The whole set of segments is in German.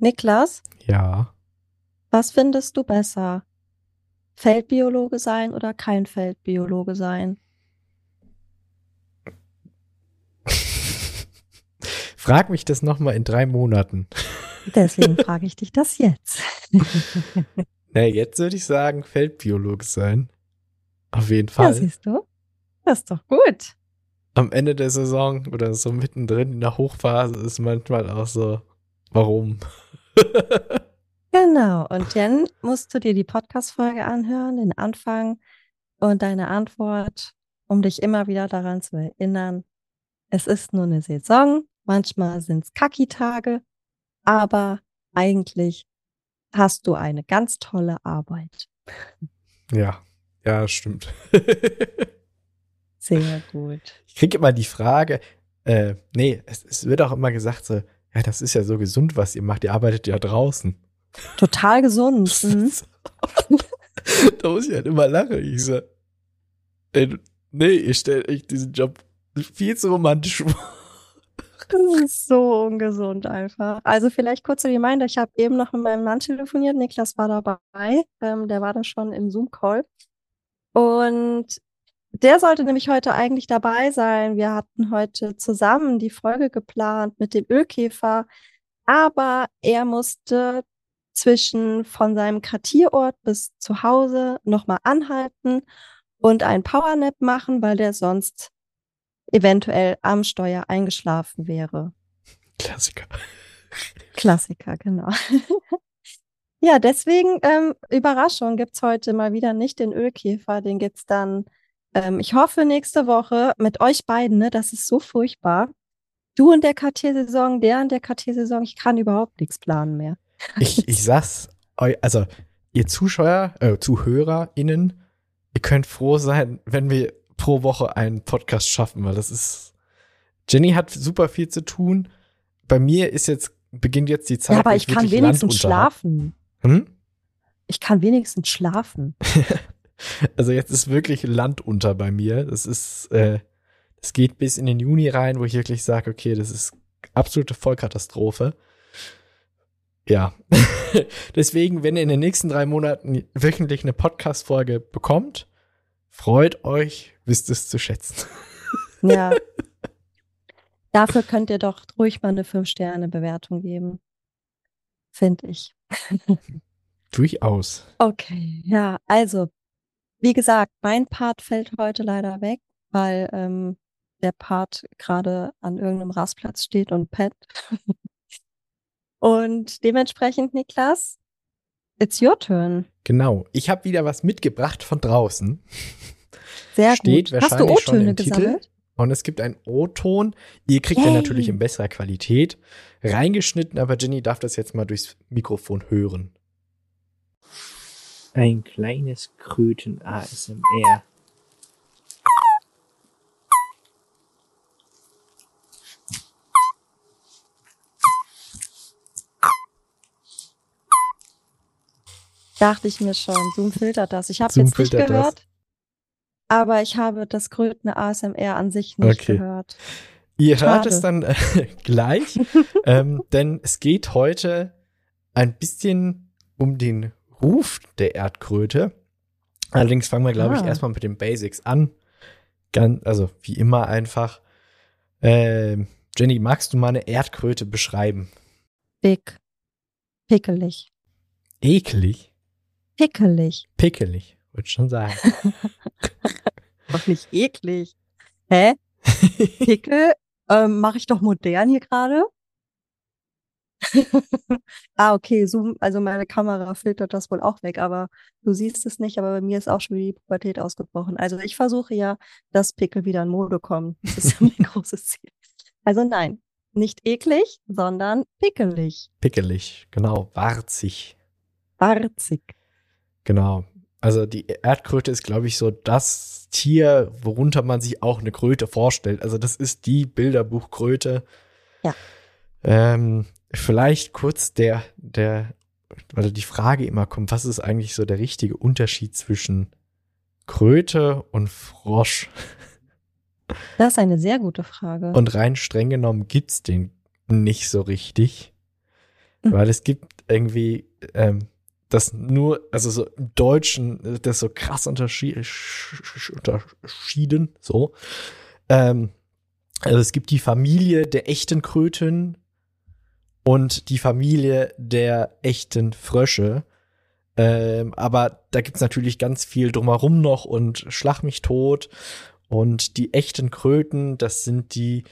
Niklas, Ja. was findest du besser? Feldbiologe sein oder kein Feldbiologe sein? Frag mich das nochmal in 3 Monaten. Deswegen frage ich dich das jetzt. Na, jetzt würde ich sagen, Feldbiologe sein. Auf jeden Ja, Fall. siehst du, das ist doch gut. Am Ende der Saison oder so mittendrin in der Hochphase ist manchmal auch so, warum? Genau, und dann musst du dir die Podcast-Folge anhören, den Anfang und deine Antwort, um dich immer wieder daran zu erinnern. Es ist nur eine Saison, manchmal sind es Kacki-Tage, aber eigentlich hast du eine ganz tolle Arbeit. Ja, ja, stimmt. Sehr gut. Ich kriege immer die Frage, nee, es wird auch immer gesagt so, ja, das ist ja so gesund, was ihr macht, ihr arbeitet ja draußen. Total gesund. Mhm. Da muss ich halt immer lachen. Ich so, nee, ihr stellt euch diesen Job viel zu romantisch vor. Das ist so ungesund einfach. Also vielleicht kurzer Reminder, ich habe eben noch mit meinem Mann telefoniert, Niklas war dabei, der war da schon im Zoom-Call und der sollte nämlich heute eigentlich dabei sein. Wir hatten heute zusammen die Folge geplant mit dem Ölkäfer, aber er musste von seinem Quartierort bis zu Hause nochmal anhalten und einen Powernap machen, weil der sonst eventuell am Steuer eingeschlafen wäre. Klassiker. Klassiker, genau. Ja, deswegen, Überraschung, gibt's heute mal wieder nicht den Ölkäfer, den gibt's dann, ich hoffe, nächste Woche mit euch beiden, ne? Das ist so furchtbar. Du in der KT-Saison, der in der KT-Saison, ich kann überhaupt nichts planen mehr. Ich sag's also ihr ZuhörerInnen, ihr könnt froh sein, wenn wir pro Woche einen Podcast schaffen, weil Jenny hat super viel zu tun. Bei mir beginnt jetzt die Ja, Zeit, wo aber ich ich kann wirklich Land wenigstens unter hab. schlafen. Hm? Ich kann wenigstens schlafen. Also jetzt ist wirklich Land unter bei mir. Es geht bis in den Juni rein, wo ich wirklich sage, okay, das ist absolute Vollkatastrophe. Ja. Deswegen, wenn ihr in den nächsten 3 Monaten wöchentlich eine Podcast-Folge bekommt, freut euch, wisst es zu schätzen. Ja, dafür könnt ihr doch ruhig mal eine 5-Sterne-Bewertung geben, finde ich. Durchaus. Okay, ja, also wie gesagt, mein Part fällt heute leider weg, weil der Part gerade an irgendeinem Rastplatz steht und pennt. Und dementsprechend, Niklas, it's your turn. Genau. Ich habe wieder was mitgebracht von draußen. Sehr Steht gut. Hast du wahrscheinlich schon O-Töne im Titel. gesammelt? Und es gibt einen O-Ton. Ihr kriegt den natürlich in Yay! besserer Qualität reingeschnitten, aber Jenny darf das jetzt mal durchs Mikrofon hören. Ein kleines Kröten-ASMR. Dachte ich mir schon. Zoom filtert das. Ich habe Zoom jetzt nicht filtert das. gehört, aber ich habe das Kröten ASMR an sich nicht Okay. gehört. Ihr hört Schade. es dann gleich, denn es geht heute ein bisschen um den Ruf der Erdkröte. Allerdings fangen wir, glaube ich, erstmal mit den Basics an. Also wie immer einfach. Jenny, magst du mal eine Erdkröte beschreiben? Dick. Pickelig. Eklig? Pickelig. Pickelig, würde ich schon sagen. Doch nicht eklig. Hä? Pickel? Mache ich doch modern hier gerade? Ah, okay, Zoom, also meine Kamera filtert das wohl auch weg, aber du siehst es nicht, aber bei mir ist auch schon wieder die Pubertät ausgebrochen. Also ich versuche ja, dass Pickel wieder in Mode kommen. Das ist ja mein großes Ziel. Also nein, nicht eklig, sondern pickelig. Pickelig, genau. Warzig. Barzig. Genau. Also die Erdkröte ist, glaube ich, so das Tier, worunter man sich auch eine Kröte vorstellt. Also das ist die Bilderbuchkröte. Ja. Vielleicht kurz weil die Frage immer kommt, was ist eigentlich so der richtige Unterschied zwischen Kröte und Frosch? Das ist eine sehr gute Frage. Und rein streng genommen gibt's den nicht so richtig. Weil es gibt irgendwie das nur, also so im Deutschen, das so krass unterschieden, so. Also es gibt die Familie der echten Kröten und die Familie der echten Frösche. Aber da gibt's natürlich ganz viel drumherum noch und Schlag mich tot. Und die echten Kröten, das sind die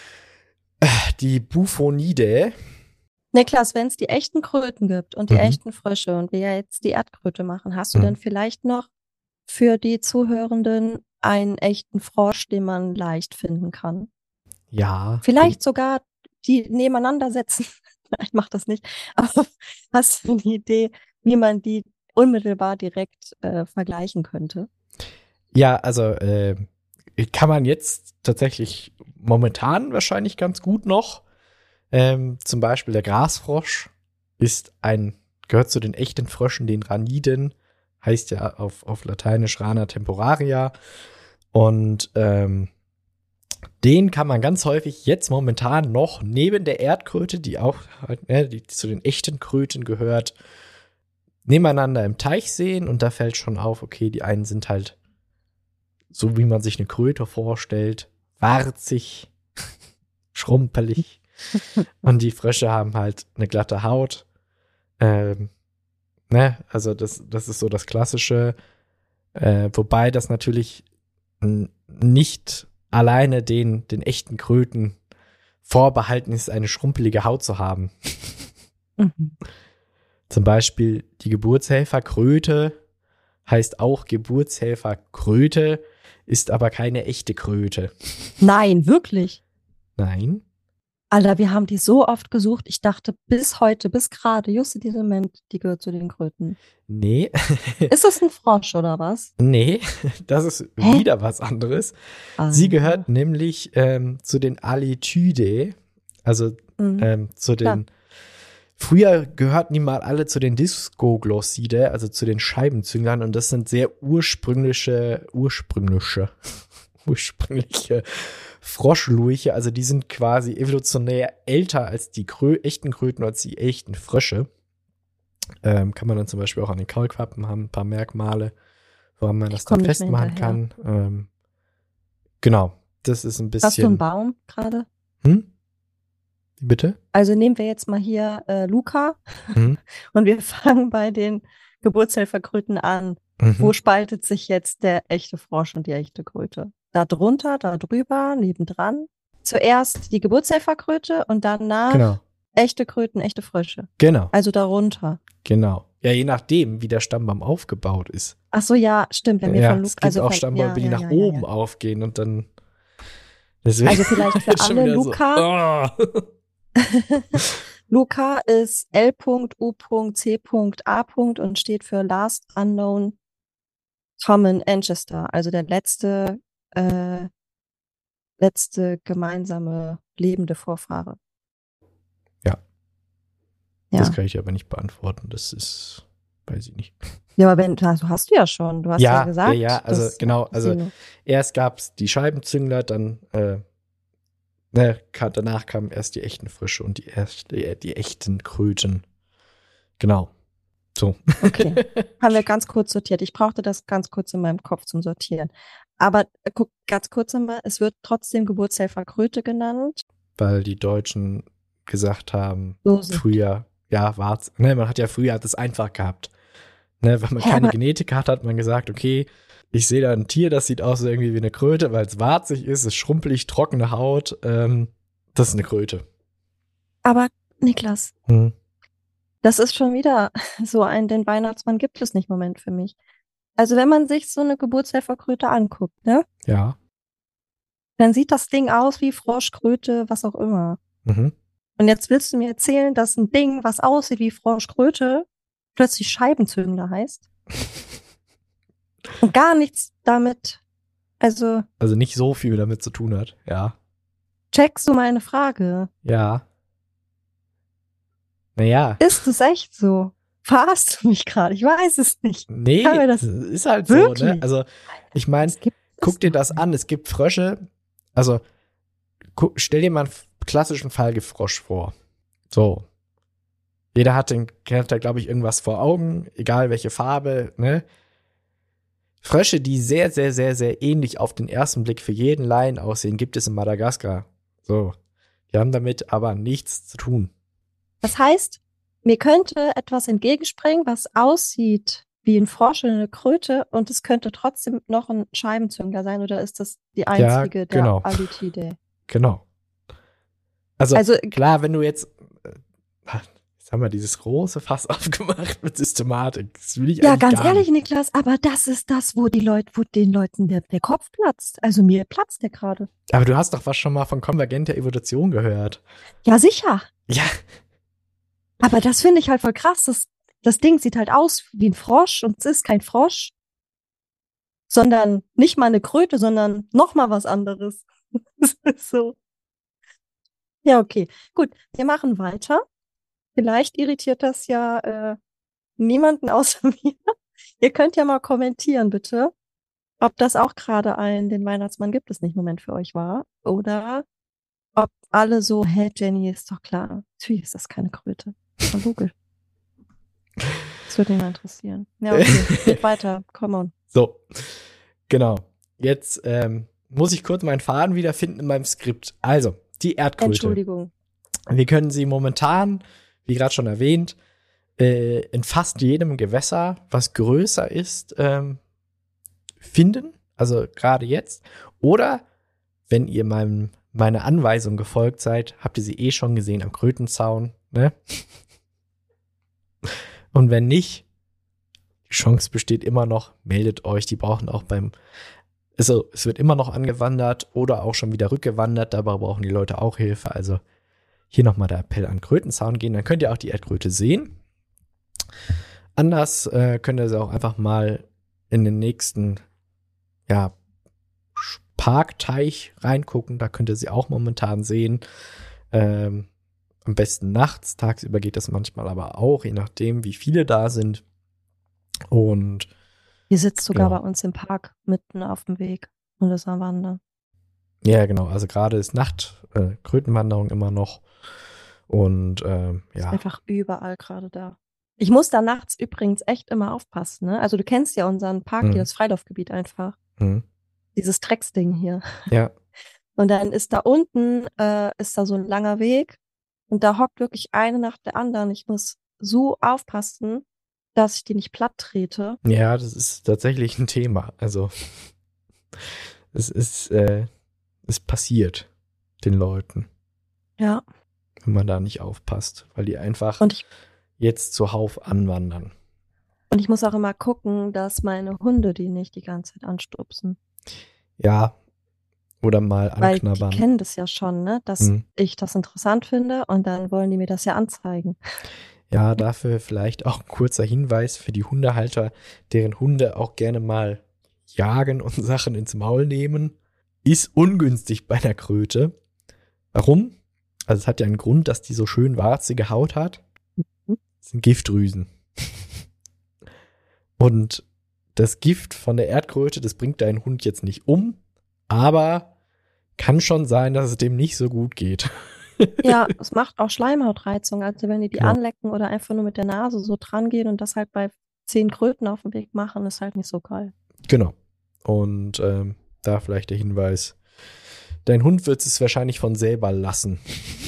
Buphonidae. Niklas, wenn es die echten Kröten gibt und die Mhm. echten Frösche und wir ja jetzt die Erdkröte machen, hast du dann vielleicht noch für die Zuhörenden einen echten Frosch, den man leicht finden kann? Ja. Vielleicht sogar die nebeneinander setzen. Ich mache das nicht. Aber hast du eine Idee, wie man die unmittelbar direkt vergleichen könnte? Ja, also kann man jetzt tatsächlich momentan wahrscheinlich ganz gut noch. Zum Beispiel der Grasfrosch gehört zu den echten Fröschen, den Raniden, heißt ja auf Lateinisch Rana temporaria. Und den kann man ganz häufig jetzt momentan noch neben der Erdkröte, die auch die zu den echten Kröten gehört, nebeneinander im Teich sehen. Und da fällt schon auf, okay, die einen sind halt so, wie man sich eine Kröte vorstellt, warzig, schrumpelig. Und die Frösche haben halt eine glatte Haut. Also das ist so das Klassische. Wobei das natürlich nicht alleine den echten Kröten vorbehalten ist, eine schrumpelige Haut zu haben. Mhm. Zum Beispiel die Geburtshelferkröte heißt auch Geburtshelferkröte, ist aber keine echte Kröte. Nein, wirklich? Nein. Alter, wir haben die so oft gesucht. Ich dachte bis heute, bis gerade, just in diesem Moment, die gehört zu den Kröten. Nee. Ist das ein Frosch oder was? Nee, das ist wieder was anderes. Sie gehört nämlich zu den Alithydae, also zu den. Früher gehörten die mal alle zu den Discoglossidae, also zu den Scheibenzünglern, und das sind sehr ursprüngliche Froschlurche, also die sind quasi evolutionär älter als die echten Kröten, als die echten Frösche. Kann man dann zum Beispiel auch an den Kaulquappen haben, ein paar Merkmale, woran man das dann festmachen kann. Genau, das ist ein bisschen. Hast du einen Baum gerade? Bitte? Also nehmen wir jetzt mal hier Luca und wir fangen bei den Geburtshelferkröten an. Wo spaltet sich jetzt der echte Frosch und die echte Kröte? Da drunter, da drüber, nebendran. Zuerst die Geburtshelferkröte und danach echte Kröten, echte Frösche. Genau. Also darunter. Genau. Ja, je nachdem, wie der Stammbaum aufgebaut ist. Ach so, ja, stimmt. Wenn wir von Luca, es gibt auch Stammbäume, die nach oben aufgehen und dann. Deswegen also vielleicht für alle Luca. So, Luca ist L.U.C.A. und steht für Last Unknown Common Ancestor, also der letzte gemeinsame lebende Vorfahre. Ja. Das kann ich aber nicht beantworten. Das ist, weiß ich nicht. Ja, aber also hast du ja schon. Du hast ja gesagt. Ja, also genau. Also erst gab es die Scheibenzüngler, dann danach kamen erst die echten Frösche und die echten Kröten. Genau. So. Okay. Haben wir ganz kurz sortiert. Ich brauchte das ganz kurz in meinem Kopf zum Sortieren. Aber guck, ganz kurz einmal, es wird trotzdem Geburtshelferkröte genannt. Weil die Deutschen gesagt haben, früher, man hat ja früher das einfach gehabt. Ne, wenn man keine Genetik hat, hat man gesagt, okay, ich sehe da ein Tier, das sieht aus irgendwie wie eine Kröte, weil es warzig ist, es schrumpelig, trockene Haut. Das ist eine Kröte. Aber Niklas, das ist schon wieder so den Weihnachtsmann gibt es nicht Moment für mich. Also wenn man sich so eine Geburtshelferkröte anguckt, ne? Ja. Dann sieht das Ding aus wie Frosch, Kröte, was auch immer. Und jetzt willst du mir erzählen, dass ein Ding, was aussieht wie Frosch, Kröte, plötzlich Scheibenzüngler heißt? Und gar nichts damit, also nicht so viel damit zu tun hat, ja. Checkst du meine Frage? Ja. Naja. Ist es echt so? Verarschst du mich gerade? Ich weiß es nicht. Nee, das ist halt wirklich so, ne? Also, ich meine, guck dir das an. Es gibt Frösche, also stell dir mal einen klassischen Falgefrosch vor. So. Jeder hat da, glaube ich, irgendwas vor Augen, egal welche Farbe, ne? Frösche, die sehr, sehr, sehr, sehr ähnlich auf den ersten Blick für jeden Laien aussehen, gibt es in Madagaskar. So. Die haben damit aber nichts zu tun. Das heißt, mir könnte etwas entgegenspringen, was aussieht wie ein Frosch oder eine Kröte und es könnte trotzdem noch ein Scheibenzüngler sein oder ist das die einzige der genau. Alytidae? Genau. Also Also klar, wenn du jetzt haben wir dieses große Fass aufgemacht mit Systematik. Das will ich ja, eigentlich ganz gar ehrlich, nicht. Niklas, aber das ist das, wo den Leuten der Kopf platzt. Also mir platzt der gerade. Aber du hast doch was schon mal von konvergenter Evolution gehört. Ja, sicher. Ja. Aber das finde ich halt voll krass. Das Ding sieht halt aus wie ein Frosch und es ist kein Frosch, sondern nicht mal eine Kröte, sondern noch mal was anderes. Das ist so. Ja, okay. Gut, wir machen weiter. Vielleicht irritiert das ja niemanden außer mir. Ihr könnt ja mal kommentieren, bitte, ob das auch gerade den Weihnachtsmann gibt es nicht Moment für euch war. Oder ob alle so, hä, Jenny, ist doch klar. Natürlich ist das keine Kröte. Voll logisch. Das würde mich mal interessieren. Ja, okay. Geht weiter. Come on. So. Genau. Jetzt muss ich kurz meinen Faden wiederfinden in meinem Skript. Also, die Erdkröte. Entschuldigung. Wir können sie momentan, wie gerade schon erwähnt, in fast jedem Gewässer, was größer ist, finden. Also gerade jetzt. Oder wenn ihr meine Anweisung gefolgt seid, habt ihr sie eh schon gesehen am Krötenzaun. Ne? Und wenn nicht, die Chance besteht immer noch, meldet euch. Die brauchen auch also es wird immer noch angewandert oder auch schon wieder rückgewandert. Dabei brauchen die Leute auch Hilfe. Also hier nochmal der Appell an Krötenzaun gehen. Dann könnt ihr auch die Erdkröte sehen. Anders könnt ihr sie auch einfach mal in den nächsten Parkteich reingucken. Da könnt ihr sie auch momentan sehen. Am besten nachts. Tagsüber geht das manchmal aber auch, je nachdem, wie viele da sind. Und Die sitzt sogar genau. bei uns im Park mitten auf dem Weg und ist am Wandern. Ja, genau. Also gerade ist Krötenwanderung immer noch. Und Ist einfach überall gerade da. Ich muss da nachts übrigens echt immer aufpassen, ne? Also du kennst ja unseren Park hier, das Freilaufgebiet einfach. Dieses Drecksding hier. Ja. Und dann ist da unten, ist da so ein langer Weg und da hockt wirklich eine nach der anderen. Ich muss so aufpassen, dass ich die nicht platt trete. Ja, das ist tatsächlich ein Thema. Also es passiert den Leuten. Ja. Wenn man da nicht aufpasst, weil die einfach jetzt zuhauf anwandern. Und ich muss auch immer gucken, dass meine Hunde die nicht die ganze Zeit anstupsen. Ja, oder mal anknabbern. Weil die kennen das ja schon, ne? Dass ich das interessant finde und dann wollen die mir das ja anzeigen. Ja, dafür vielleicht auch ein kurzer Hinweis für die Hundehalter, deren Hunde auch gerne mal jagen und Sachen ins Maul nehmen. Ist ungünstig bei einer Kröte. Warum? Also es hat ja einen Grund, dass die so schön warzige Haut hat. Das sind Giftdrüsen. Und das Gift von der Erdkröte, das bringt deinen Hund jetzt nicht um, aber kann schon sein, dass es dem nicht so gut geht. Ja, es macht auch Schleimhautreizung. Also wenn die anlecken oder einfach nur mit der Nase so dran gehen und das halt bei 10 Kröten auf dem Weg machen, ist halt nicht so geil. Genau. Und da vielleicht der Hinweis, dein Hund wird es wahrscheinlich von selber lassen.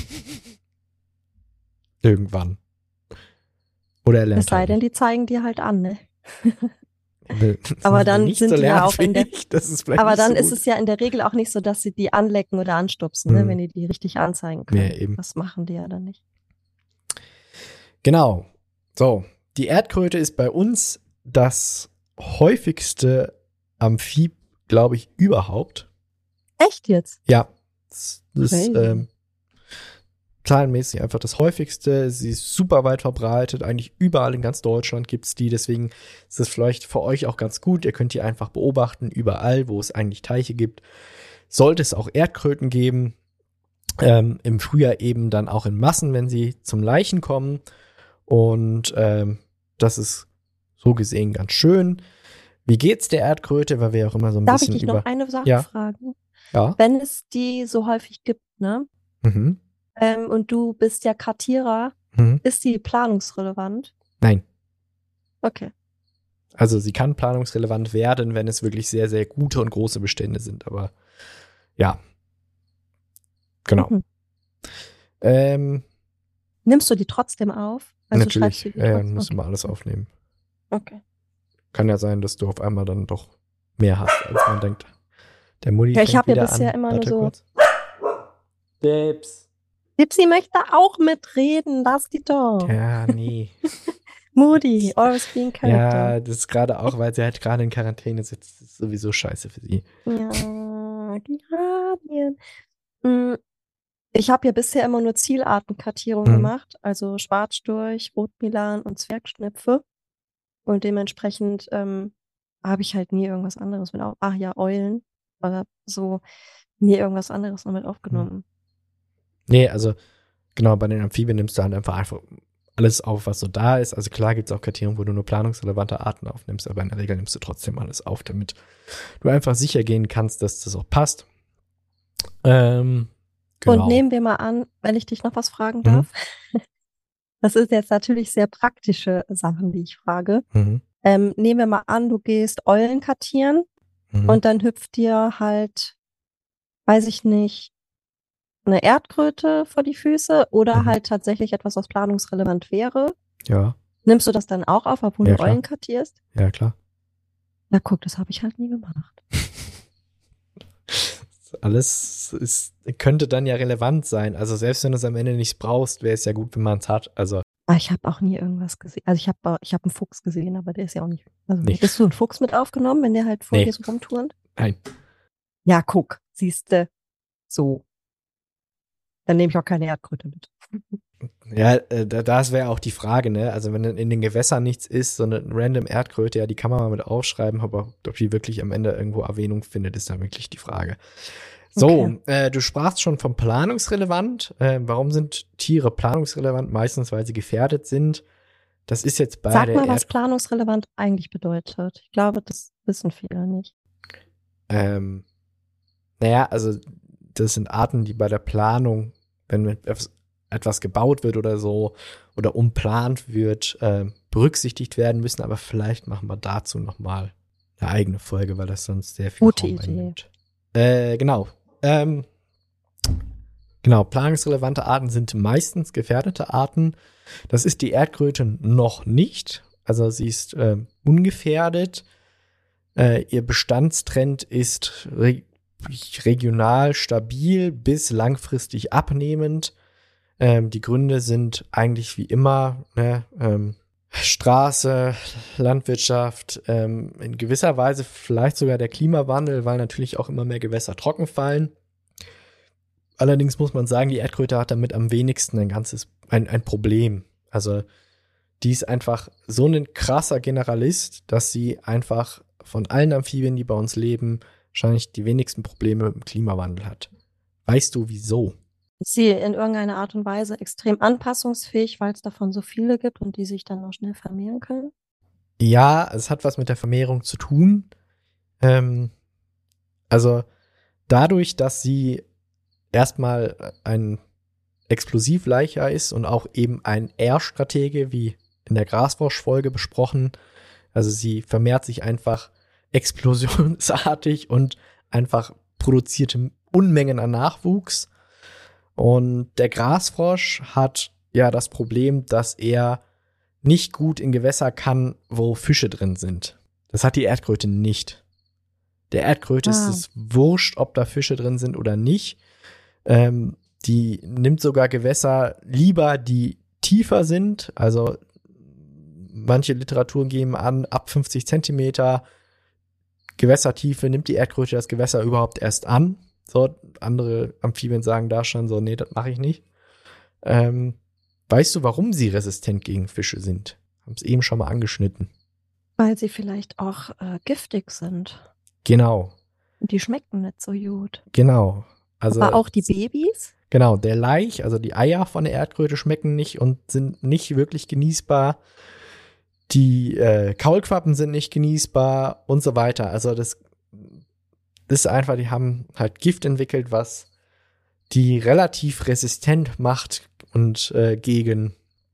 Irgendwann. Oder er lernt. Es sei denn, die zeigen dir halt an, ne? Das aber ist dann nicht sind so die ja auch das ist vielleicht aber nicht dann so ist gut. es ja in der Regel auch nicht so, dass sie die anlecken oder anstupsen, ne, wenn die richtig anzeigen können. Ja, eben. Das machen die ja dann nicht. Genau. So, die Erdkröte ist bei uns das häufigste Amphib, glaube ich, überhaupt. Echt jetzt? Ja. Das ist zahlenmäßig einfach das häufigste. Sie ist super weit verbreitet. Eigentlich überall in ganz Deutschland gibt es die. Deswegen ist es vielleicht für euch auch ganz gut. Ihr könnt die einfach beobachten, überall, wo es eigentlich Teiche gibt. Sollte es auch Erdkröten geben. Im Frühjahr eben dann auch in Massen, wenn sie zum Laichen kommen. Und das ist so gesehen ganz schön. Wie geht's der Erdkröte? Weil wir auch immer so ein Darf bisschen ich dich noch eine Sache fragen? Ja. Wenn es die so häufig gibt, ne? Mhm. Und du bist ja Kartierer, Ist die planungsrelevant? Nein. Okay. Also sie kann planungsrelevant werden, wenn es wirklich sehr, sehr gute und große Bestände sind. Aber ja. Genau. Nimmst du die trotzdem auf? Also Natürlich. schreibst du die Ja, trotzdem? musst du mal alles aufnehmen. Okay. Kann ja sein, dass du auf einmal dann doch mehr hast, als man denkt. Der Mutti Ja, ich fängt habe ja wieder bisher an. immer Warte nur so. kurz. Dips. Dipsy möchte auch mitreden, lass die doch. Ja, nee. Moody, always being character. Ja, das ist gerade auch, weil sie halt gerade in Quarantäne sitzt. Das ist sowieso scheiße für sie. Ja, Guardian. Ich habe ja bisher immer nur Zielartenkartierung gemacht, also Schwarzstorch, Rotmilan und Zwergschnepfe. Und dementsprechend habe ich halt nie irgendwas anderes mit Eulen oder so, nie irgendwas anderes noch mit aufgenommen. Nee, also genau, bei den Amphibien nimmst du halt einfach alles auf, was so da ist. Also klar gibt es auch Kartierungen, wo du nur planungsrelevante Arten aufnimmst, aber in der Regel nimmst du trotzdem alles auf, damit du einfach sicher gehen kannst, dass das auch passt. Genau. Und nehmen wir mal an, wenn ich dich noch was fragen darf. Das ist jetzt natürlich sehr praktische Sachen, die ich frage. Nehmen wir mal an, du gehst Eulen kartieren und dann hüpft dir halt, weiß ich nicht, eine Erdkröte vor die Füße oder halt tatsächlich etwas, was planungsrelevant wäre. Ja. Nimmst du das dann auch auf, obwohl du Eulen kartierst? Ja, klar. Na guck, das habe ich halt nie gemacht. Alles könnte dann ja relevant sein. Also selbst wenn du es am Ende nicht brauchst, wäre es ja gut, wenn man es hat. Also ich habe auch nie irgendwas gesehen. Also ich habe einen Fuchs gesehen, aber der ist ja auch nicht. Also hättest du einen Fuchs mit aufgenommen, wenn der halt vor dir so rumturnt? Nein. Ja, guck, siehste. So. Dann nehme ich auch keine Erdkröte mit. Ja, das wäre auch die Frage, ne? Also wenn in den Gewässern nichts ist, so eine random Erdkröte, ja, die kann man mal mit aufschreiben, aber ob die wirklich am Ende irgendwo Erwähnung findet, ist dann wirklich die Frage. So, du sprachst schon vom planungsrelevant. Warum sind Tiere planungsrelevant? Meistens, weil sie gefährdet sind. Das ist jetzt bei Sag mal, was planungsrelevant eigentlich bedeutet. Ich glaube, das wissen viele nicht. Naja, also das sind Arten, die bei der Planung, wenn etwas gebaut wird oder so oder umplant wird, berücksichtigt werden müssen. Aber vielleicht machen wir dazu noch mal eine eigene Folge, weil das sonst sehr viel Gute Raum Idee. einnimmt. Genau. Planungsrelevante Arten sind meistens gefährdete Arten. Das ist die Erdkröte noch nicht. Also sie ist ungefährdet. Ihr Bestandstrend ist regional stabil bis langfristig abnehmend. Die Gründe sind eigentlich wie immer Straße, Landwirtschaft, in gewisser Weise vielleicht sogar der Klimawandel, weil natürlich auch immer mehr Gewässer trocken fallen. Allerdings muss man sagen, die Erdkröte hat damit am wenigsten ein Problem. Also die ist einfach so ein krasser Generalist, dass sie einfach von allen Amphibien, die bei uns leben, wahrscheinlich die wenigsten Probleme mit dem Klimawandel hat. Weißt du, wieso? Ist sie in irgendeiner Art und Weise extrem anpassungsfähig, weil es davon so viele gibt und die sich dann auch schnell vermehren können? Ja, es hat was mit der Vermehrung zu tun. Also dadurch, dass sie erstmal ein Explosivleicher ist und auch eben ein R-Stratege, wie in der Grasfrosch-Folge besprochen. Also sie vermehrt sich einfach explosionsartig und einfach produziert Unmengen an Nachwuchs. Und der Grasfrosch hat ja das Problem, dass er nicht gut in Gewässer kann, wo Fische drin sind. Das hat die Erdkröte nicht. Der Erdkröte ist es wurscht, ob da Fische drin sind oder nicht. Die nimmt sogar Gewässer lieber, die tiefer sind. Also manche Literaturen geben an, ab 50 Zentimeter Gewässertiefe nimmt die Erdkröte das Gewässer überhaupt erst an. So, andere Amphibien sagen da schon so, nee, das mache ich nicht. Weißt du, warum sie resistent gegen Fische sind? Haben es eben schon mal angeschnitten. Weil sie vielleicht auch giftig sind. Genau. Und die schmecken nicht so gut. Genau. Also, aber auch die Babys? Genau, der Laich, also die Eier von der Erdkröte schmecken nicht und sind nicht wirklich genießbar. Die Kaulquappen sind nicht genießbar und so weiter. Also das ist einfach, die haben halt Gift entwickelt, was die relativ resistent macht und gegen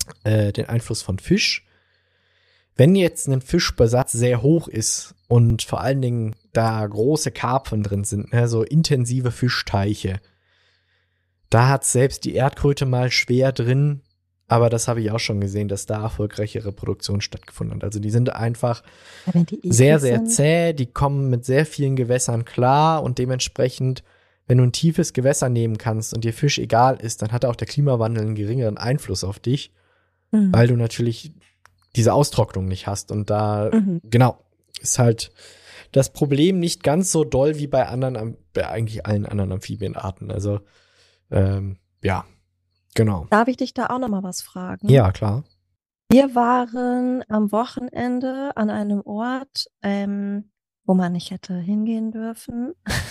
den Einfluss von Fisch. Wenn jetzt ein Fischbesatz sehr hoch ist und vor allen Dingen da große Karpfen drin sind, ne, so intensive Fischteiche, da hat selbst die Erdkröte mal schwer drin, aber das habe ich auch schon gesehen, dass da erfolgreiche Reproduktion stattgefunden hat. Also die sind einfach sehr, sehr zäh, die kommen mit sehr vielen Gewässern klar und dementsprechend, wenn du ein tiefes Gewässer nehmen kannst und dir Fisch egal ist, dann hat auch der Klimawandel einen geringeren Einfluss auf dich, weil du natürlich diese Austrocknung nicht hast. Und da, genau, ist halt das Problem nicht ganz so doll wie bei eigentlich allen anderen Amphibienarten. Also, ja, genau. Darf ich dich da auch noch mal was fragen? Ja, klar. Wir waren am Wochenende an einem Ort, wo man nicht hätte hingehen dürfen.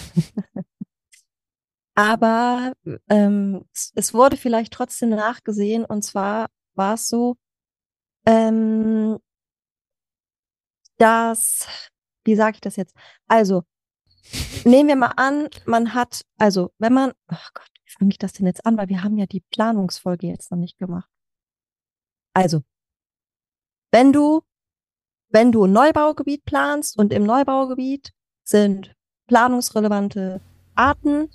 Aber es wurde vielleicht trotzdem nachgesehen. Und zwar war es so, dass, wie sage ich das jetzt? Also, nehmen wir mal an, man hat, also, wenn man, ach Gott, wie fange ich das denn jetzt an? Weil wir haben ja die Planungsfolge jetzt noch nicht gemacht. Also, wenn du ein Neubaugebiet planst und im Neubaugebiet sind planungsrelevante Arten,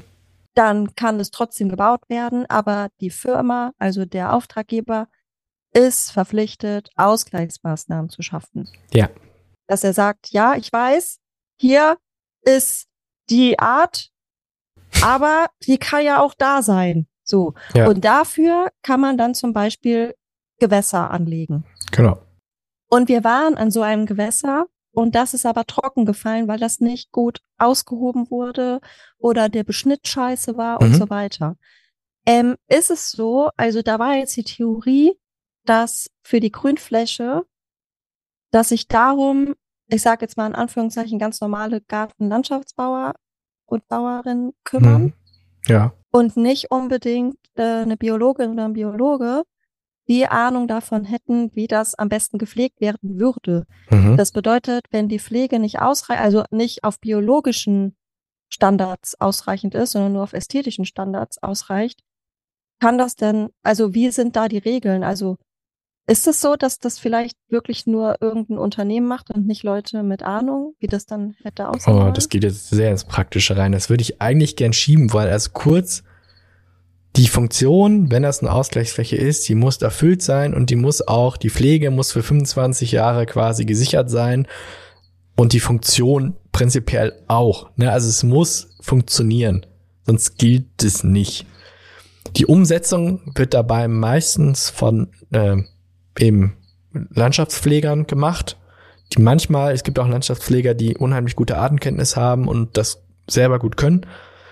dann kann es trotzdem gebaut werden, aber die Firma, also der Auftraggeber, ist verpflichtet, Ausgleichsmaßnahmen zu schaffen. Ja. Dass er sagt, ja, ich weiß, hier ist die Art, aber die kann ja auch da sein. So. Ja. Und dafür kann man dann zum Beispiel Gewässer anlegen. Genau. Und wir waren an so einem Gewässer und das ist aber trocken gefallen, weil das nicht gut ausgehoben wurde oder der Beschnitt scheiße war und so weiter. Ist es so, also da war jetzt die Theorie, dass für die Grünfläche, dass sich darum, ich sage jetzt mal in Anführungszeichen, ganz normale Gartenlandschaftsbauer und Bauerinnen kümmern. Ja. Und nicht unbedingt eine Biologin oder ein Biologe die Ahnung davon hätten, wie das am besten gepflegt werden würde. Das bedeutet, wenn die Pflege nicht ausreichend, also nicht auf biologischen Standards ausreichend ist, sondern nur auf ästhetischen Standards ausreicht, kann das denn, also wie sind da die Regeln? Also ist es so, dass das vielleicht wirklich nur irgendein Unternehmen macht und nicht Leute mit Ahnung, wie das dann hätte aussehen sollen? Das geht jetzt sehr ins Praktische rein. Das würde ich eigentlich gern schieben, weil also kurz die Funktion, wenn das eine Ausgleichsfläche ist, die muss erfüllt sein und die Pflege muss für 25 Jahre quasi gesichert sein und die Funktion prinzipiell auch. Ne? Also es muss funktionieren, sonst gilt es nicht. Die Umsetzung wird dabei meistens von eben Landschaftspflegern gemacht. Es gibt auch Landschaftspfleger, die unheimlich gute Artenkenntnis haben und das selber gut können.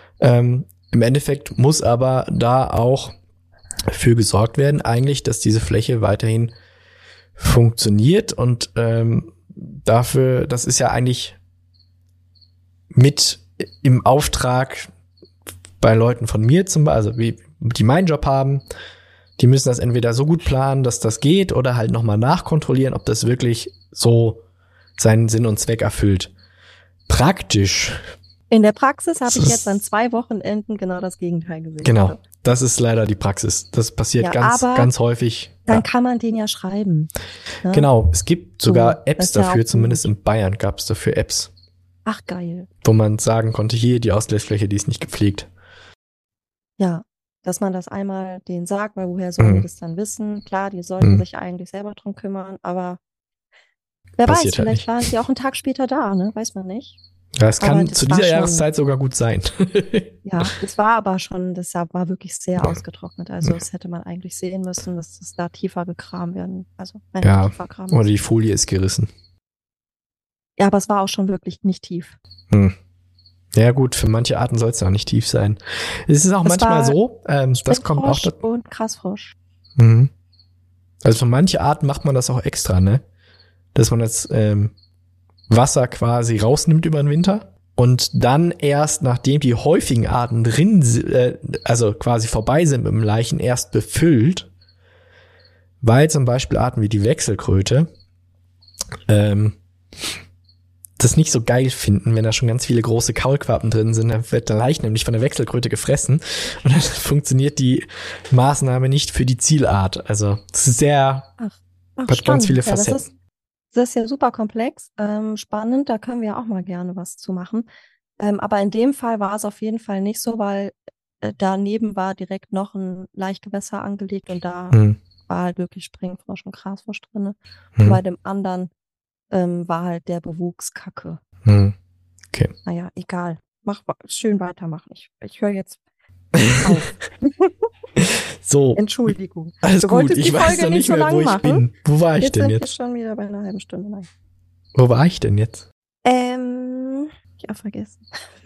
Im Endeffekt muss aber da auch für gesorgt werden, eigentlich, dass diese Fläche weiterhin funktioniert und dafür, das ist ja eigentlich mit im Auftrag bei Leuten von mir zum Beispiel, also die meinen Job haben, die müssen das entweder so gut planen, dass das geht, oder halt nochmal nachkontrollieren, ob das wirklich so seinen Sinn und Zweck erfüllt. Praktisch. In der Praxis habe ich jetzt an 2 Wochenenden genau das Gegenteil gesehen. Genau, das ist leider die Praxis. Das passiert ganz häufig. Dann kann man den ja schreiben. Ne? Genau, es gibt sogar Apps dafür, zumindest in Bayern gab es dafür Apps. Ach, geil. Wo man sagen konnte, hier, die Ausgleichsfläche, die ist nicht gepflegt. Ja, dass man das einmal denen sagt, weil woher sollen die das dann wissen? Klar, die sollten sich eigentlich selber drum kümmern, aber wer passiert weiß, halt vielleicht waren sie auch einen Tag später da, ne? Weiß man nicht. Ja, es kann zu dieser Jahreszeit sogar gut sein. Ja, das war wirklich sehr ausgetrocknet. Also das hätte man eigentlich sehen müssen, dass es da tiefer gegraben werden. Also tiefer graben oder die Folie ist gerissen. Ja, aber es war auch schon wirklich nicht tief. Ja gut, für manche Arten soll es ja auch nicht tief sein. Es ist auch manchmal so, das kommt auch dazu. Und Grasfrosch. Also für manche Arten macht man das auch extra, ne? Dass man das Wasser quasi rausnimmt über den Winter und dann erst, nachdem die häufigen Arten drin also quasi vorbei sind mit dem Laichen, erst befüllt, weil zum Beispiel Arten wie die Wechselkröte das nicht so geil finden, wenn da schon ganz viele große Kaulquappen drin sind. Dann wird der Laich nämlich von der Wechselkröte gefressen und dann funktioniert die Maßnahme nicht für die Zielart. Also das ist hat ganz viele Facetten. Das ist ja super komplex, spannend, da können wir auch mal gerne was zu machen. Aber in dem Fall war es auf jeden Fall nicht so, weil daneben war direkt noch ein Laichgewässer angelegt und da war halt wirklich Springfrosch und Grasfrosch drin. Und bei dem anderen war halt der Bewuchs Kacke. Okay. Naja, egal. Schön weitermachen. Ich höre jetzt auf. So. Entschuldigung. Alles du gut, ich weiß Folge noch nicht mehr, wo ich bin. Wo war ich denn jetzt? Jetzt sind wir schon wieder bei einer halben Stunde. Nein. Wo war ich denn jetzt? Ich habe vergessen.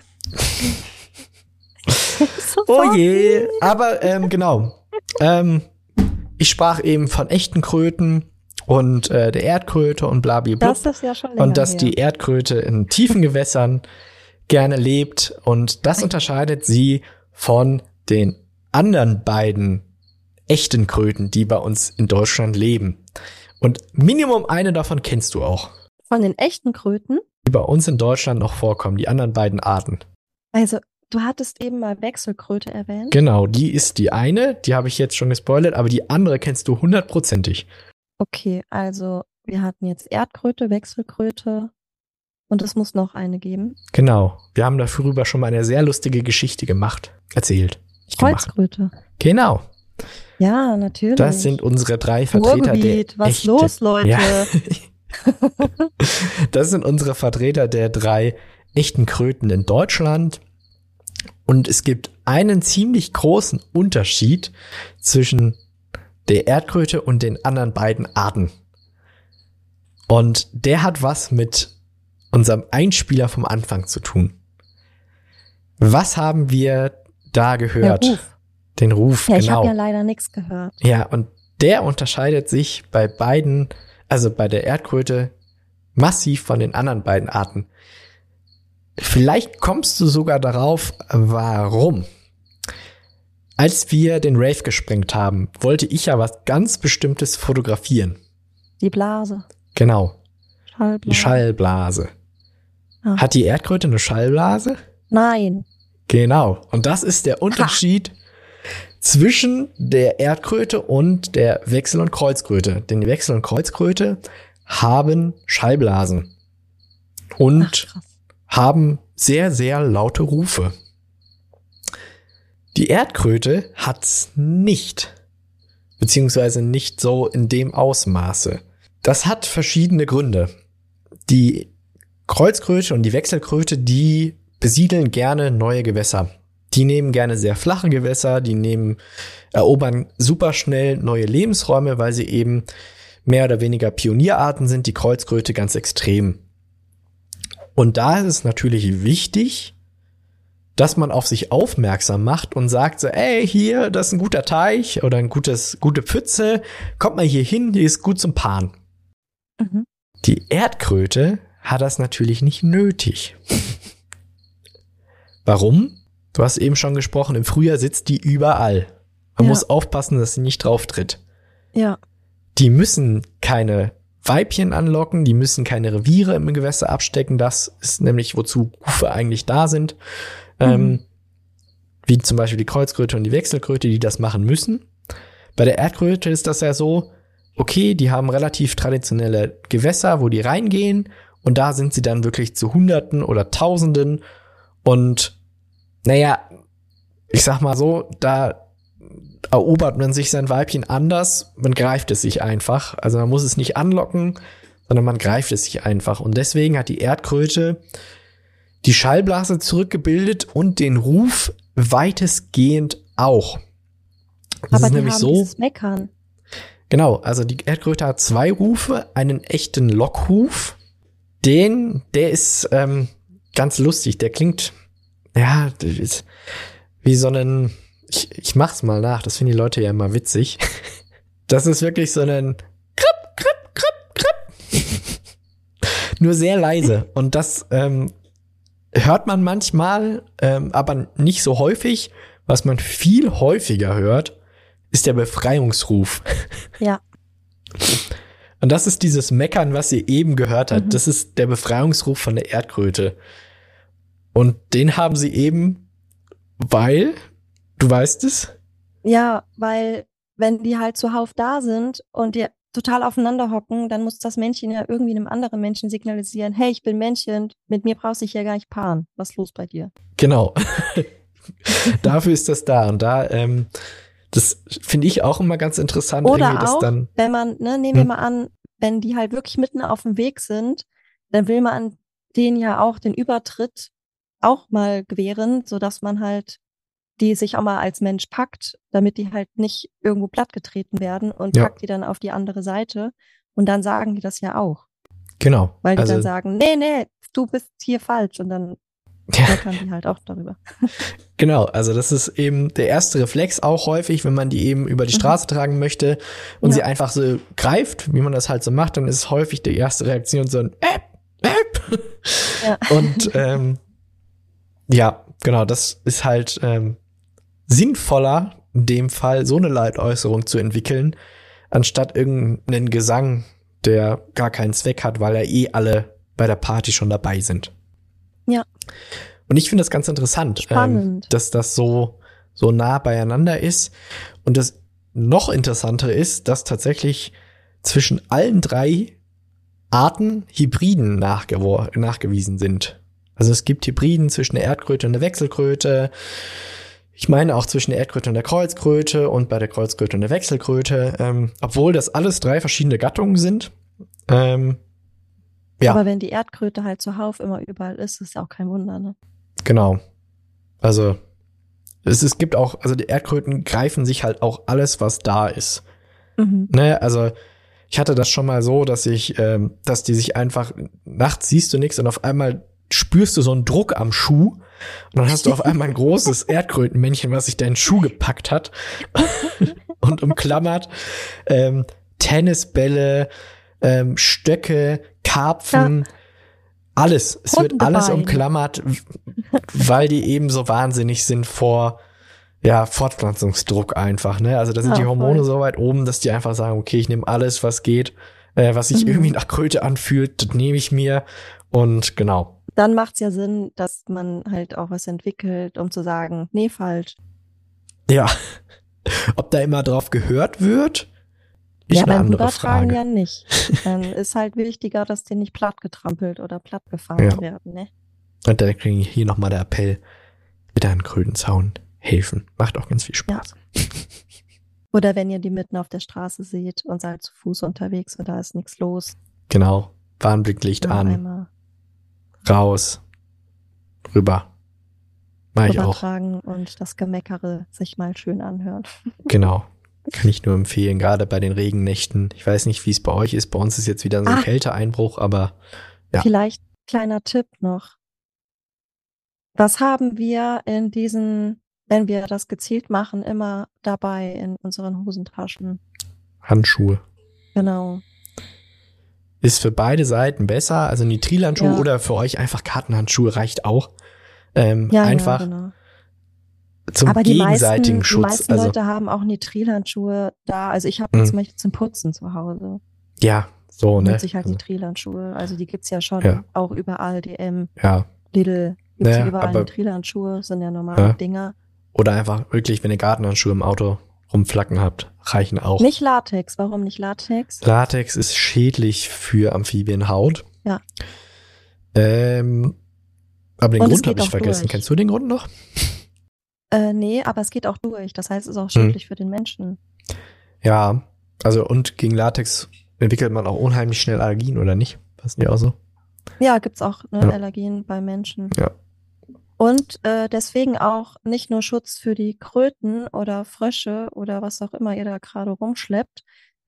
Oh je. Aber genau. Ich sprach eben von echten Kröten und der Erdkröte und blablabla. Das ist ja schon länger und dass her. die Erdkröte in tiefen Gewässern gerne lebt und das unterscheidet sie von den anderen beiden echten Kröten, die bei uns in Deutschland leben. Und Minimum eine davon kennst du auch. Von den echten Kröten? Die bei uns in Deutschland noch vorkommen, die anderen beiden Arten. Also, du hattest eben mal Wechselkröte erwähnt. Genau, die ist die eine, die habe ich jetzt schon gespoilert, aber die andere kennst du 100%ig. Okay, also wir hatten jetzt Erdkröte, Wechselkröte und es muss noch eine geben. Genau, wir haben darüber schon mal eine sehr lustige Geschichte erzählt. Kreuzkröte. Genau. Ja, natürlich. Das sind unsere 3 Vertreter Ruhrgebiet, was echten. los, Leute? Ja. Das sind unsere Vertreter der 3 echten Kröten in Deutschland. Und es gibt einen ziemlich großen Unterschied zwischen der Erdkröte und den anderen beiden Arten. Und der hat was mit unserem Einspieler vom Anfang zu tun. Was haben wir da gehört? Der Ruf. Den Ruf, ja, genau. Ich habe ja leider nichts gehört. Ja, und der unterscheidet sich bei beiden, also bei der Erdkröte, massiv von den anderen beiden Arten. Vielleicht kommst du sogar darauf, warum. Als wir den Rave gesprengt haben, wollte ich ja was ganz Bestimmtes fotografieren. Die Blase. Genau. Schallblase. Die Schallblase. Ah. Hat die Erdkröte eine Schallblase? Nein. Genau. Und das ist der Unterschied zwischen der Erdkröte und der Wechsel- und Kreuzkröte. Denn die Wechsel- und Kreuzkröte haben Schallblasen und haben sehr, sehr laute Rufe. Die Erdkröte hat's nicht, beziehungsweise nicht so in dem Ausmaße. Das hat verschiedene Gründe. Die Kreuzkröte und die Wechselkröte, die besiedeln gerne neue Gewässer. Die nehmen gerne sehr flache Gewässer, erobern super schnell neue Lebensräume, weil sie eben mehr oder weniger Pionierarten sind, die Kreuzkröte ganz extrem. Und da ist es natürlich wichtig, dass man auf sich aufmerksam macht und sagt so, ey, hier, das ist ein guter Teich oder gute Pfütze, kommt mal hier hin, die ist gut zum Paaren. Mhm. Die Erdkröte hat das natürlich nicht nötig. Warum? Du hast eben schon gesprochen, im Frühjahr sitzt die überall. Man muss aufpassen, dass sie nicht drauf tritt. Ja. Die müssen keine Weibchen anlocken, die müssen keine Reviere im Gewässer abstecken. Das ist nämlich, wozu Rufe eigentlich da sind. Wie zum Beispiel die Kreuzkröte und die Wechselkröte, die das machen müssen. Bei der Erdkröte ist das ja so, okay, die haben relativ traditionelle Gewässer, wo die reingehen. Und da sind sie dann wirklich zu Hunderten oder Tausenden. Und naja, ich sag mal so, da erobert man sich sein Weibchen anders. Man greift es sich einfach. Also man muss es nicht anlocken, sondern man greift es sich einfach. Und deswegen hat die Erdkröte die Schallblase zurückgebildet und den Ruf weitestgehend auch. Das aber ist die nämlich haben so. Dieses Meckern. Genau, also die Erdkröte hat 2 Rufe, einen echten Lockruf. Der ist ganz lustig. Der klingt, ja, wie so einen, ich mach's mal nach, das finden die Leute ja immer witzig. Das ist wirklich so ein Kripp, Kripp, Kripp, Kripp. Nur sehr leise. Und das hört man manchmal, aber nicht so häufig. Was man viel häufiger hört, ist der Befreiungsruf. Ja. Und das ist dieses Meckern, was ihr eben gehört habt. Mhm. Das ist der Befreiungsruf von der Erdkröte. Und den haben sie eben, weil, du weißt es? Ja, weil wenn die halt zuhauf da sind und die total aufeinander hocken, dann muss das Männchen ja irgendwie einem anderen Menschen signalisieren, hey, ich bin Männchen, mit mir brauchst du dich ja gar nicht paaren. Was ist los bei dir? Genau. Dafür ist das da. Und da, das finde ich auch immer ganz interessant. Oder irgendwie, dass auch, dann, wenn man, nehmen wir mal an, wenn die halt wirklich mitten auf dem Weg sind, dann will man denen ja auch den Übertritt auch mal gewähren, sodass man halt die sich auch mal als Mensch packt, damit die halt nicht irgendwo plattgetreten werden und Ja. packt die dann auf die andere Seite. Und dann sagen die das ja auch. genau. Weil die Also, dann sagen, nee, du bist hier falsch. Und dann ja, meckern die halt auch darüber. genau. Also das ist eben der erste Reflex auch häufig, wenn man die eben über die Mhm. Straße tragen möchte und Ja. sie einfach so greift, wie man das halt so macht, dann ist häufig die erste Reaktion so ein Ja. Und ja, genau, das ist halt sinnvoller, in dem Fall so eine Leitäußerung zu entwickeln, anstatt irgendeinen Gesang, der gar keinen Zweck hat, weil ja eh alle bei der Party schon dabei sind. Ja. Und ich finde das ganz interessant, Spannend. dass das so nah beieinander ist. Und das noch interessantere ist, dass tatsächlich zwischen allen 3 Arten Hybriden nachgewiesen sind. Also es gibt Hybriden zwischen der Erdkröte und der Wechselkröte. Ich meine auch zwischen der Erdkröte und der Kreuzkröte und bei der Kreuzkröte und der Wechselkröte. Obwohl das alles 3 verschiedene Gattungen sind. Ja. Aber wenn die Erdkröte halt zuhauf immer überall ist ja auch kein Wunder, ne? Genau. Also es gibt auch, also die Erdkröten greifen sich halt auch alles, was da ist. Mhm. Ne, also ich hatte das schon mal so, dass dass die sich einfach, nachts siehst du nichts und auf einmal spürst du so einen Druck am Schuh und dann hast du auf einmal ein großes Erdkrötenmännchen, was sich deinen Schuh gepackt hat und umklammert. Tennisbälle, Stöcke, Karpfen, alles. Es wird alles Hundebein. umklammert, weil die eben so wahnsinnig sind vor Fortpflanzungsdruck einfach, ne? Also da sind Ja, die Hormone voll. so weit oben, dass die einfach sagen, okay, ich nehme alles, was geht, was sich irgendwie nach Kröte anfühlt, das nehme ich mir. Und genau. Dann macht's ja Sinn, dass man halt auch was entwickelt, um zu sagen, nee, falsch. Ja. Ob da immer drauf gehört wird, ist Ja, eine beim andere Rübertragen Frage. ja nicht. Dann ist halt wichtiger, dass die nicht plattgetrampelt oder plattgefahren Ja. werden, ne? Und dann kriege ich hier nochmal der Appell, bitte an Krötenzaun helfen. Macht auch ganz viel Spaß. Oder wenn ihr die mitten auf der Straße seht und seid zu Fuß unterwegs und da ist nichts los. Genau. Warnblicklicht Noch an, einmal raus, rüber. Mach ich auch. rübertragen und das Gemeckere sich mal schön anhören. Genau. Kann ich nur empfehlen, gerade bei den Regennächten. Ich weiß nicht, wie es bei euch ist. Bei uns ist jetzt wieder so ein Kälteeinbruch, aber ja. Vielleicht kleiner Tipp noch. Was haben wir in diesen, wenn wir das gezielt machen, immer dabei in unseren Hosentaschen? Handschuhe. Genau. Ist für beide Seiten besser. Also Nitrilhandschuhe Ja. oder für euch einfach Kartenhandschuhe reicht auch. Ja, einfach ja, genau. zum Aber die gegenseitigen meisten, Schutz. Die meisten Also Leute haben auch Nitrilhandschuhe da. Also ich habe zum Beispiel zum Putzen zu Hause. ja, so, ne? Nutze ich halt Also, Nitrilhandschuhe. Also die gibt's ja schon Ja. auch überall. DM, ja. Lidl, gibt's Ja, ja überall aber- Nitrilhandschuhe. Sind ja normale Ja. Dinger. Oder einfach wirklich, wenn ihr Gartenhandschuhe im Auto rumflacken habt, reichen auch. Nicht Latex. Warum nicht Latex? Latex ist schädlich für Amphibienhaut. Ja. Aber den Und es Grund habe geht ich auch vergessen. durch. Kennst du den Grund noch? Nee, aber es geht auch durch. Das heißt, es ist Hm. auch schädlich für den Menschen. Ja, also und gegen Latex entwickelt man auch unheimlich schnell Allergien, oder nicht? Passen die auch so? Ja, gibt's auch Ja. Allergien bei Menschen. Ja. Und deswegen auch nicht nur Schutz für die Kröten oder Frösche oder was auch immer ihr da gerade rumschleppt,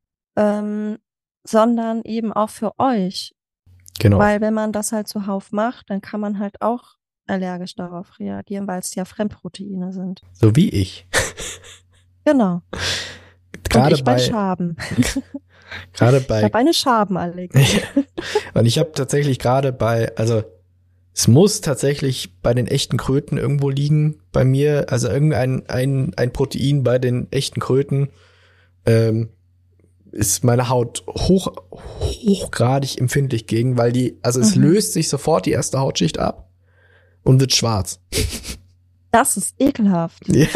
sondern eben auch für euch. Genau. Weil wenn man das halt zuhauf macht, dann kann man halt auch allergisch darauf reagieren, weil es ja Fremdproteine sind. So wie ich. Genau. Und Gerade ich bei bei, Schaben. gerade Ich bei, habe eine Schabenallergie. und ich habe tatsächlich gerade also es muss tatsächlich bei den echten Kröten irgendwo liegen, bei mir, also irgendein ein Protein bei den echten Kröten ist meine Haut hochgradig empfindlich gegen, weil es löst sich sofort die erste Hautschicht ab und wird schwarz. Das ist ekelhaft. Ja.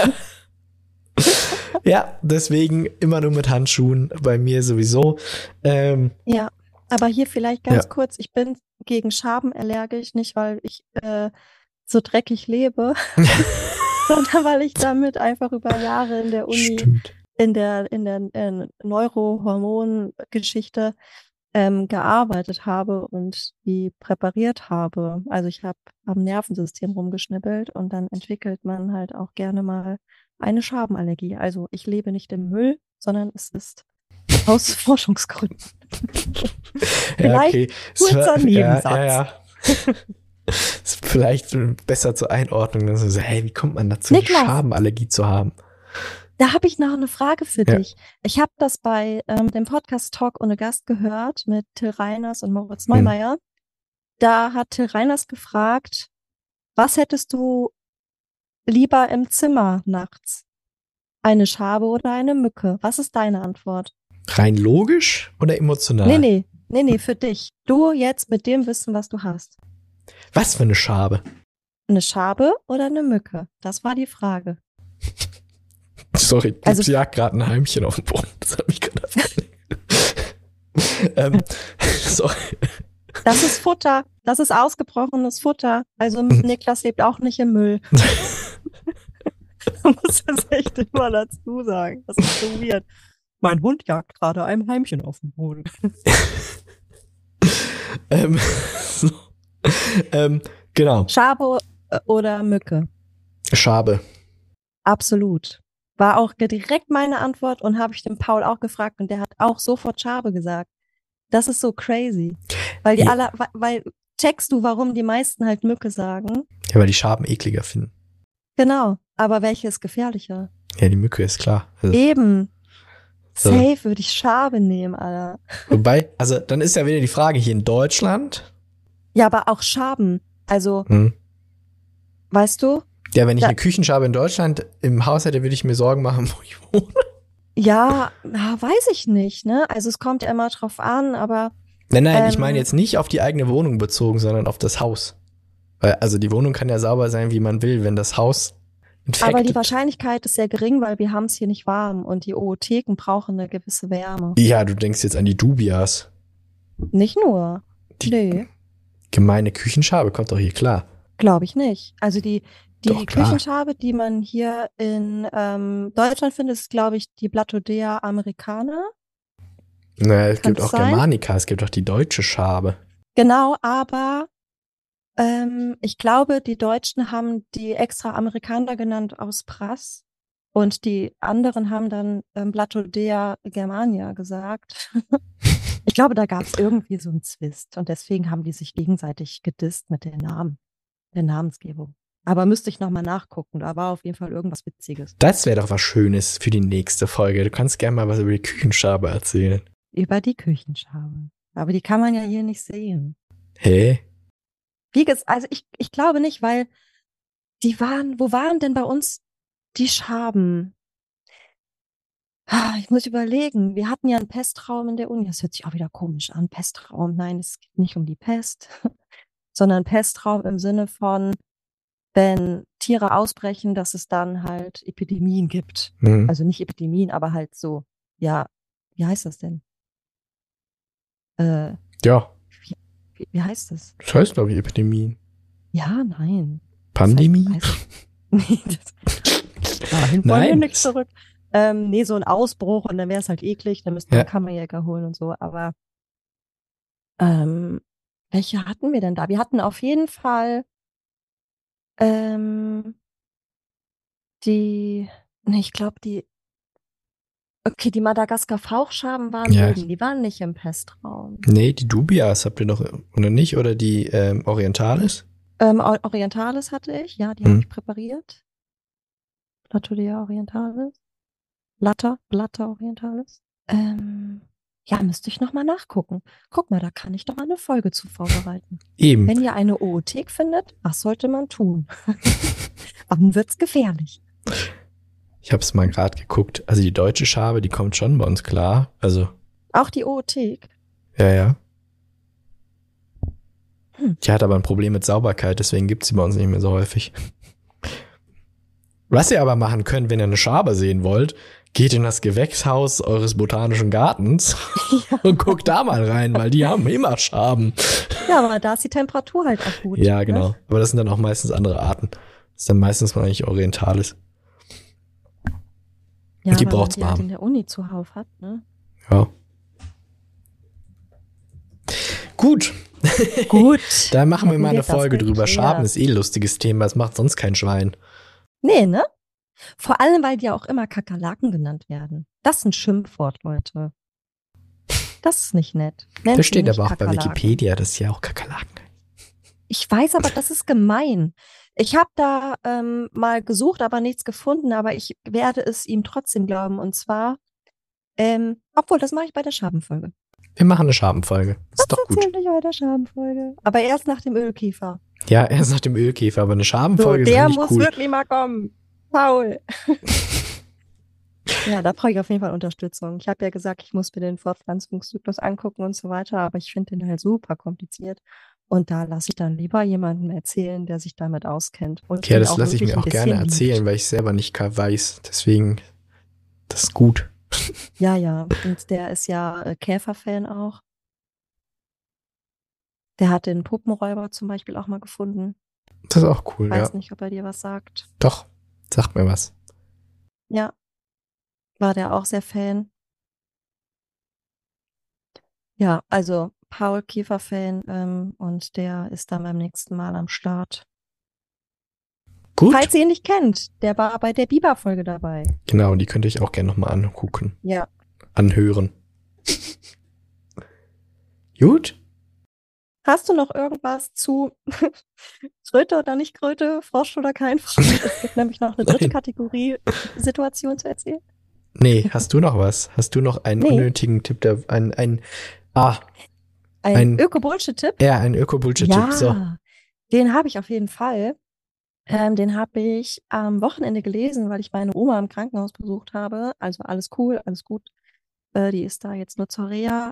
Ja, deswegen immer nur mit Handschuhen, bei mir sowieso. Ja, aber hier vielleicht ganz kurz, ich bin gegen Schaben allergisch, nicht weil ich so dreckig lebe, sondern weil ich damit einfach über Jahre in der Uni, Stimmt. in der Neurohormongeschichte gearbeitet habe und die präpariert habe. Also ich habe am Nervensystem rumgeschnippelt und dann entwickelt man halt auch gerne mal eine Schabenallergie. Also ich lebe nicht im Müll, sondern es ist aus Forschungsgründen. Ja, okay. Kurzer Nebensatz. Ja. Ist vielleicht besser zur Einordnung, dass so, hey, wie kommt man dazu, Niklas, eine Schabenallergie zu haben? Da habe ich noch eine Frage für dich. Ich habe das bei dem Podcast Talk ohne Gast gehört mit Till Reiners und Moritz Neumeier. Da hat Till Reiners gefragt, was hättest du lieber im Zimmer nachts? Eine Schabe oder eine Mücke? Was ist deine Antwort? Rein logisch oder emotional? Nee, für dich. Du jetzt mit dem Wissen, was du hast. Was für eine Schabe? Eine Schabe oder eine Mücke? Das war die Frage. Sorry, Pips jagt gerade ein Heimchen auf den Boden. Das hat mich gerade sorry. Das ist Futter. Das ist ausgebrochenes Futter. Also Niklas lebt auch nicht im Müll. Man muss das echt immer dazu sagen. Das ist so weird. Mein Hund jagt gerade ein Heimchen auf den Boden. Genau. Schabe oder Mücke? Schabe. Absolut. War auch direkt meine Antwort und habe ich den Paul auch gefragt und der hat auch sofort Schabe gesagt. Das ist so crazy. Weil weil checkst du, warum die meisten halt Mücke sagen? Ja, weil die Schaben ekliger finden. Genau. Aber welche ist gefährlicher? Ja, die Mücke ist klar. Also, eben. So. Safe würde ich Schabe nehmen, Alter. Wobei, also dann ist ja wieder die Frage hier in Deutschland. Ja, aber auch Schaben. Also, weißt du? Ja, wenn ich eine Küchenschabe in Deutschland im Haus hätte, würde ich mir Sorgen machen, wo ich wohne. Ja, weiß ich nicht, ne? Also es kommt ja immer drauf an, aber Nein, ich meine jetzt nicht auf die eigene Wohnung bezogen, sondern auf das Haus. Weil, also die Wohnung kann ja sauber sein, wie man will, wenn das Haus infected. Aber die Wahrscheinlichkeit ist sehr gering, weil wir haben es hier nicht warm und die Ootheken brauchen eine gewisse Wärme. Ja, du denkst jetzt an die Dubias. Nicht nur. Die gemeine Küchenschabe kommt doch hier klar. Glaube ich nicht. Also die Doch, klar. Küchenschabe, die man hier in Deutschland findet, ist, glaube ich, die Blattodea americana. Naja, es Kann gibt das auch sein? Germanica, es gibt auch die deutsche Schabe. Genau, aber ich glaube, die Deutschen haben die extra Amerikaner genannt aus Prass und die anderen haben dann Blattodea Germania gesagt. Ich glaube, da gab es irgendwie so einen Zwist und deswegen haben die sich gegenseitig gedisst mit den Namen, der Namensgebung. Aber müsste ich nochmal nachgucken, da war auf jeden Fall irgendwas Witziges. Das wäre doch was Schönes für die nächste Folge. Du kannst gerne mal was über die Küchenschabe erzählen. Über die Küchenschabe. Aber die kann man ja hier nicht sehen. Hä? Wie gesagt, also ich glaube nicht, weil wo waren denn bei uns die Schaben? Ich muss überlegen. Wir hatten ja einen Pestraum in der Uni. Das hört sich auch wieder komisch an. Pestraum. Nein, es geht nicht um die Pest, sondern Pestraum im Sinne von, wenn Tiere ausbrechen, dass es dann halt Epidemien gibt. Also nicht Epidemien, aber halt so, ja, wie heißt das denn? Ja. Wie heißt das? Das heißt, glaube ich, Epidemien. Ja, nein. Pandemie? Das heißt, nee, dahin wollen wir nicht zurück. Nee, so ein Ausbruch und dann wäre es halt eklig, dann müssten wir einen Kammerjäger holen und so, aber welche hatten wir denn da? Wir hatten auf jeden Fall die Madagaskar-Fauchschaben waren oben, die waren nicht im Pestraum. Nee, die Dubias habt ihr noch, oder nicht? Oder die Orientalis? Orientalis hatte ich, ja, die habe ich präpariert. Blattodea Orientalis. Blatter Orientalis. Ja, müsste ich nochmal nachgucken. Guck mal, da kann ich doch mal eine Folge zu vorbereiten. Eben. Wenn ihr eine Oothek findet, was sollte man tun? Wann wird's gefährlich? Ich habe es mal gerade geguckt. Also die deutsche Schabe, die kommt schon bei uns klar. Also Auch die Oothek. Ja, ja. Hm. Die hat aber ein Problem mit Sauberkeit, deswegen gibt's sie bei uns nicht mehr so häufig. Was ihr aber machen könnt, wenn ihr eine Schabe sehen wollt, geht in das Gewächshaus eures botanischen Gartens und guckt da mal rein, weil die haben immer Schaben. Ja, aber da ist die Temperatur halt auch gut. Ja, genau. Ne? Aber das sind dann auch meistens andere Arten. Das ist dann meistens mal eigentlich Orientalis. Ja, Die weil man braucht's die halt warm. in der Uni zuhauf hat, ne? Ja. Gut. Gut. Da machen wir mal eine das Folge drüber. geklärt. Schaben ist eh ein lustiges Thema. Das macht sonst kein Schwein. Nee, ne? Vor allem, weil die ja auch immer Kakerlaken genannt werden. Das ist ein Schimpfwort, Leute. Das ist nicht nett. Nennt Das sie steht nicht aber auch bei Kakerlaken. Wikipedia, das ist ja auch Kakerlaken. Ich weiß aber, das ist gemein. Ich habe da mal gesucht, aber nichts gefunden, aber ich werde es ihm trotzdem glauben. Und zwar, obwohl, das mache ich bei der Schabenfolge. Wir machen eine Schabenfolge. Das ist doch gut. Erzähl ich bei der Schabenfolge. Aber erst nach dem Ölkäfer. Ja, erst nach dem Ölkäfer, aber eine So, Schabenfolge ist der richtig muss cool. wirklich mal kommen. Paul. Ja, da brauche ich auf jeden Fall Unterstützung. Ich habe ja gesagt, ich muss mir den Fortpflanzungszyklus angucken und so weiter, aber ich finde den halt super kompliziert. Und da lasse ich dann lieber jemanden erzählen, der sich damit auskennt. Und Ja, ihn das lasse ich wirklich mir ein auch gerne bisschen erzählen, liebt. weil ich selber nicht weiß. Deswegen, das ist gut. Ja, ja. Und der ist ja Käferfan auch. Der hat den Puppenräuber zum Beispiel auch mal gefunden. Das ist auch cool, Weiß ja. nicht, ob er dir was sagt. Doch, sagt mir was. Ja, war der auch sehr Fan. Ja, also Paul Käfer-Fan und der ist dann beim nächsten Mal am Start. Gut. Falls ihr ihn nicht kennt, der war bei der Biber-Folge dabei. Genau, die könnte ich auch gerne nochmal angucken. Ja. Anhören. Gut. Hast du noch irgendwas zu Kröte oder nicht Kröte, Frosch oder kein Frosch? Es gibt nämlich noch eine dritte Nein. Kategorie Situation zu erzählen. Nee, hast du noch was? Hast du noch einen Nee. unnötigen Tipp, ein Ein Öko-Bullshit-Tipp? ein Öko-Bullshit-Tipp. Ja, So. den habe ich auf jeden Fall. Den habe ich am Wochenende gelesen, weil ich meine Oma im Krankenhaus besucht habe. Also alles cool, alles gut. Die ist da jetzt nur zur Reha.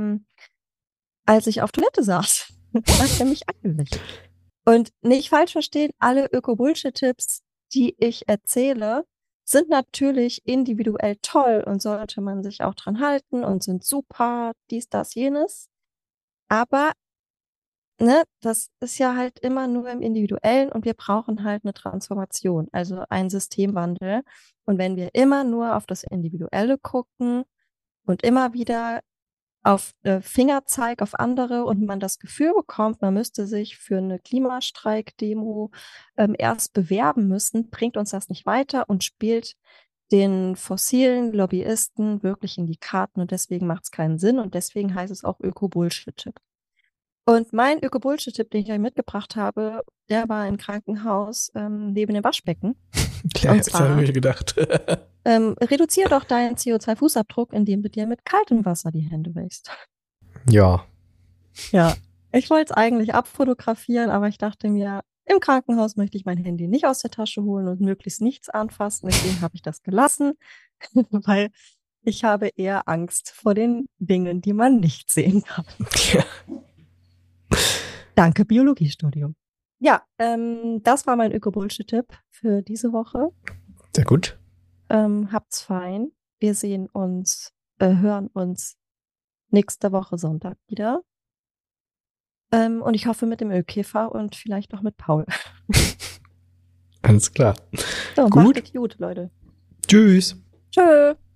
Als ich auf Toilette saß, hat er mich angelächelt. Und nicht falsch verstehen, alle Öko-Bullshit-Tipps, die ich erzähle, sind natürlich individuell toll und sollte man sich auch dran halten und sind super, dies, das, jenes. Aber ne, das ist ja halt immer nur im Individuellen und wir brauchen halt eine Transformation, also einen Systemwandel. Und wenn wir immer nur auf das Individuelle gucken und immer wieder auf Fingerzeig auf andere und man das Gefühl bekommt, man müsste sich für eine Klimastreik-Demo erst bewerben müssen, bringt uns das nicht weiter und spielt den fossilen Lobbyisten wirklich in die Karten und deswegen macht es keinen Sinn und deswegen heißt es auch Öko-Bullshit-Tipp. Und mein Öko-Bullshit-Tipp, den ich euch mitgebracht habe, der war im Krankenhaus neben dem Waschbecken. Ja, Und das habe zwar- ich mir gedacht. Reduziere doch deinen CO2-Fußabdruck, indem du dir mit kaltem Wasser die Hände wäschst. Ja. Ja, ich wollte es eigentlich abfotografieren, aber ich dachte mir, im Krankenhaus möchte ich mein Handy nicht aus der Tasche holen und möglichst nichts anfassen. Deswegen habe ich das gelassen, weil ich habe eher Angst vor den Dingen, die man nicht sehen kann. Ja. Danke, Biologiestudium. Ja, das war mein Öko-Bullshit-Tipp für diese Woche. Sehr gut. Habt's fein. Wir sehen uns, hören uns nächste Woche Sonntag wieder. Und ich hoffe mit dem Ölkäfer und vielleicht auch mit Paul. Alles klar. So, Gut. macht es gut, Leute. Tschüss. Tschö.